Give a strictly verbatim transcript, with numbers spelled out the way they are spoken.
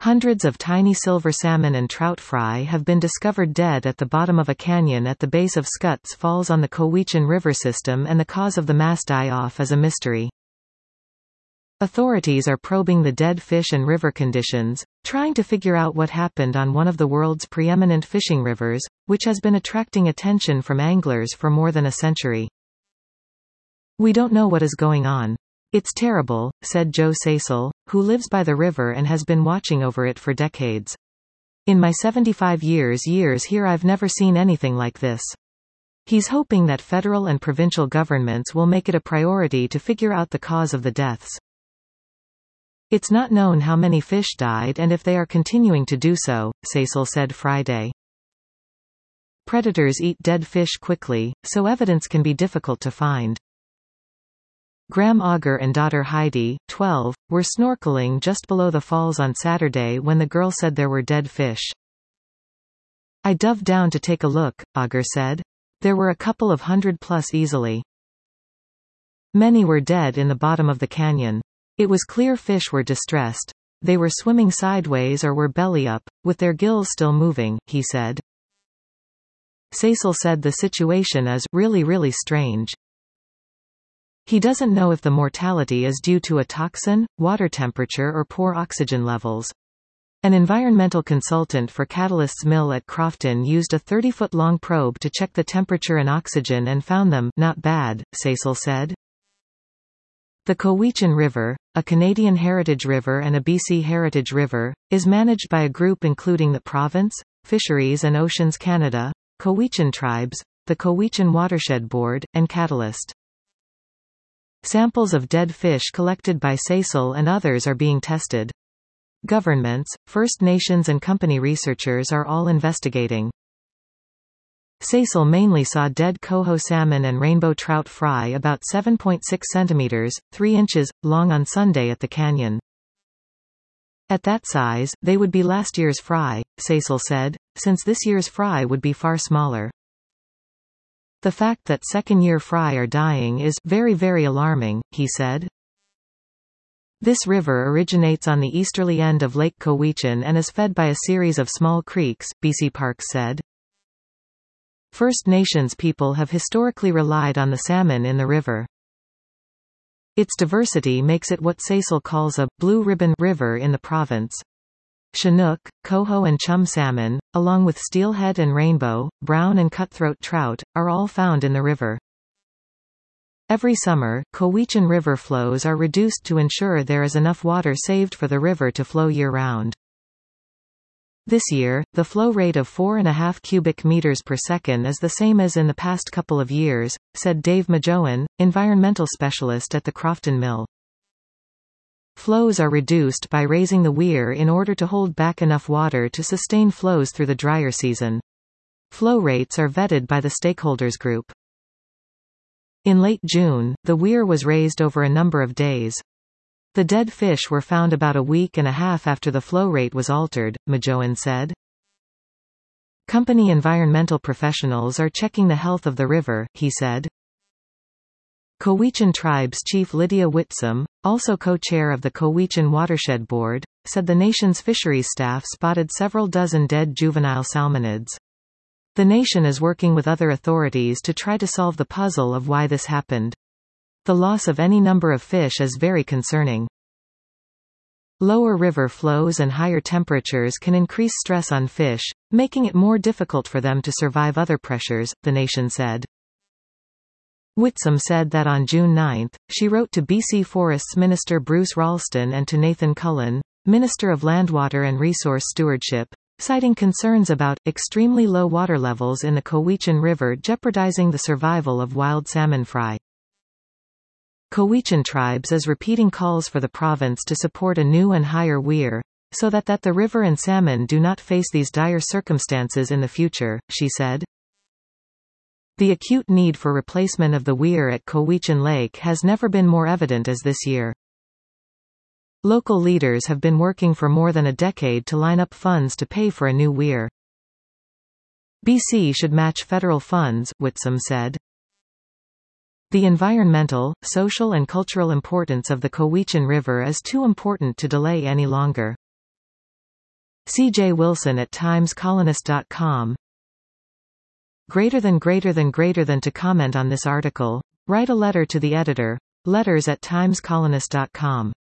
Hundreds of tiny silver salmon and trout fry have been discovered dead at the bottom of a canyon at the base of Scutts Falls on the Cowichan River system, and the cause of the mass die-off is a mystery. Authorities are probing the dead fish and river conditions, trying to figure out what happened on one of the world's preeminent fishing rivers, which has been attracting attention from anglers for more than a century. "We don't know what is going on. It's terrible," said Joe Cecil, who lives by the river and has been watching over it for decades. "In my seventy-five years years here I've never seen anything like this." He's hoping that federal and provincial governments will make it a priority to figure out the cause of the deaths. "It's not known how many fish died and if they are continuing to do so," Cecil said Friday. "Predators eat dead fish quickly, so evidence can be difficult to find." Graham Auger and daughter Heidi, twelve, were snorkeling just below the falls on Saturday when the girl said there were dead fish. "I dove down to take a look," Auger said. "There were a couple of hundred plus easily. Many were dead in the bottom of the canyon. It was clear fish were distressed. They were swimming sideways or were belly up, with their gills still moving," he said. Cecil said the situation is really really strange. He doesn't know if the mortality is due to a toxin, water temperature or poor oxygen levels. An environmental consultant for Catalyst's mill at Crofton used a thirty-foot-long probe to check the temperature and oxygen and found them not bad, Cecil said. The Cowichan River, a Canadian heritage river and a B C heritage river, is managed by a group including the Province, Fisheries and Oceans Canada, Cowichan Tribes, the Cowichan Watershed Board, and Catalyst. Samples of dead fish collected by Cecil and others are being tested. Governments, First Nations and company researchers are all investigating. Cecil mainly saw dead coho salmon and rainbow trout fry about seven point six centimeters, three inches, long on Sunday at the canyon. "At that size, they would be last year's fry," Cecil said, "since this year's fry would be far smaller. The fact that second-year fry are dying is very very alarming," he said. This river originates on the easterly end of Lake Cowichan and is fed by a series of small creeks, B C Parks said. First Nations people have historically relied on the salmon in the river. Its diversity makes it what Cecil calls a blue ribbon river in the province. Chinook, coho and chum salmon, along with steelhead and rainbow, brown and cutthroat trout, are all found in the river. Every summer, Cowichan River flows are reduced to ensure there is enough water saved for the river to flow year-round. This year, the flow rate of four and a half cubic meters per second is the same as in the past couple of years, said Dave Majowan, environmental specialist at the Crofton Mill. Flows are reduced by raising the weir in order to hold back enough water to sustain flows through the drier season. Flow rates are vetted by the stakeholders group. In late June, the weir was raised over a number of days. The dead fish were found about a week and a half after the flow rate was altered, Majowan said. Company environmental professionals are checking the health of the river, he said. Cowichan Tribes Chief Lydia Whitsom, also co-chair of the Cowichan Watershed Board, said the nation's fisheries staff spotted several dozen dead juvenile salmonids. The nation is working with other authorities to try to solve the puzzle of why this happened. The loss of any number of fish is very concerning. Lower river flows and higher temperatures can increase stress on fish, making it more difficult for them to survive other pressures, the nation said. Whitsom said that on June ninth, she wrote to B C Forests Minister Bruce Ralston and to Nathan Cullen, Minister of Landwater and Resource Stewardship, citing concerns about extremely low water levels in the Cowichan River jeopardizing the survival of wild salmon fry. Cowichan Tribes is repeating calls for the province to support a new and higher weir, so that, that the river and salmon do not face these dire circumstances in the future, she said. The acute need for replacement of the weir at Cowichan Lake has never been more evident as this year. Local leaders have been working for more than a decade to line up funds to pay for a new weir. B C should match federal funds, Whitsom said. The environmental, social and cultural importance of the Cowichan River is too important to delay any longer. C J Wilson at times colonist dot com. Greater than greater than greater than to comment on this article. Write a letter to the editor. Letters at times colonist dot com.